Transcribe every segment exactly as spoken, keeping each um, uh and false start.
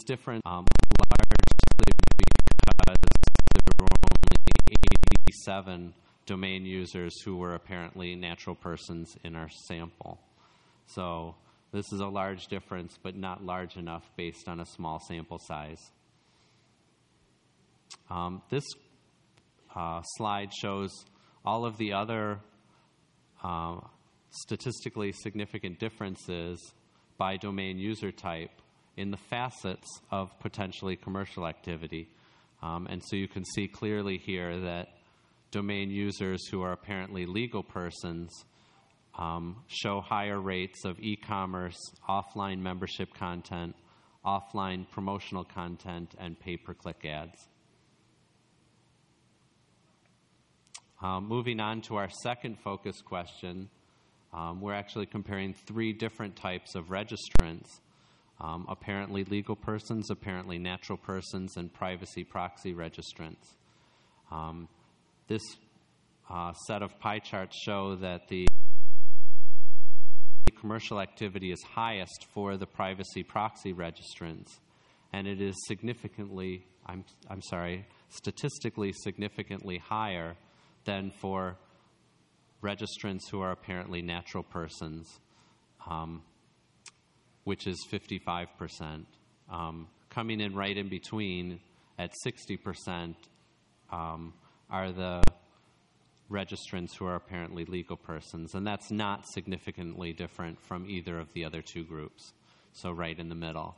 difference um, largely because there were only eighty-seven domain users who were apparently natural persons in our sample. So this is a large difference, but not large enough based on a small sample size. Um, this uh, slide shows all of the other uh, statistically significant differences by domain user type in the facets of potentially commercial activity. Um, and so you can see clearly here that domain users who are apparently legal persons um, show higher rates of e-commerce, offline membership content, offline promotional content, and pay-per-click ads. Um, moving on to our second focus question, um, we're actually comparing three different types of registrants, um, apparently legal persons, apparently natural persons, and privacy proxy registrants. Um, this uh, set of pie charts show that the commercial activity is highest for the privacy proxy registrants, and it is significantly, I'm, I'm sorry, statistically significantly higher than for registrants who are apparently natural persons, um, which is fifty-five percent. Um, coming in right in between at sixty percent um, are the registrants who are apparently legal persons, and that's not significantly different from either of the other two groups, so right in the middle.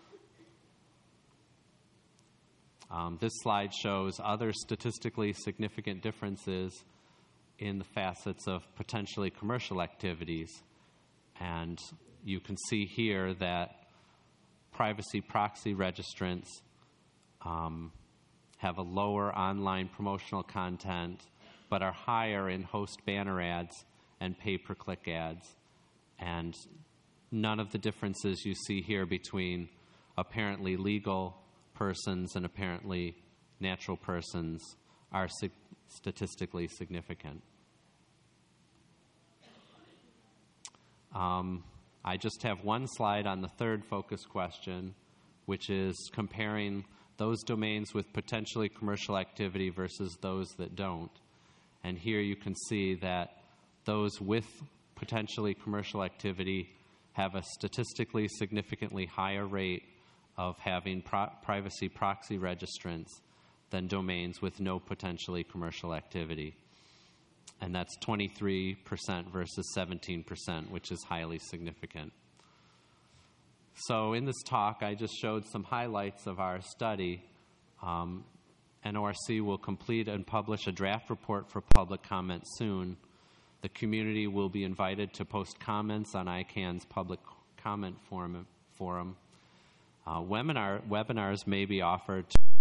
Um, this slide shows other statistically significant differences in the facets of potentially commercial activities. And you can see here that privacy proxy registrants um, have a lower online promotional content, but are higher in host banner ads and pay-per-click ads. And none of the differences you see here between apparently legal persons and apparently natural persons are sig- statistically significant. Um, I just have one slide on the third focus question, which is comparing those domains with potentially commercial activity versus those that don't. And here you can see that those with potentially commercial activity have a statistically significantly higher rate of having pro- privacy proxy registrants than domains with no potentially commercial activity. And that's twenty-three percent versus seventeen percent, which is highly significant. So in this talk, I just showed some highlights of our study. Um, N O R C will complete and publish a draft report for public comment soon. The community will be invited to post comments on I CANN's public comment forum. forum. Uh, webinar, webinars may be offered to